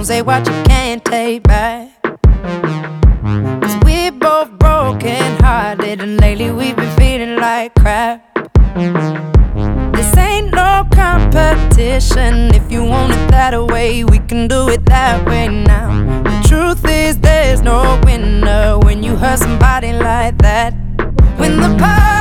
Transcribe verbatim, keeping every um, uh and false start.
Don't say what you can't take back. Cause we're both broken hearted, and lately we've been feeling like crap. This ain't no competition. If you want it that way, we can do it that way now. The truth is there's no winner when you hurt somebody like that. When the party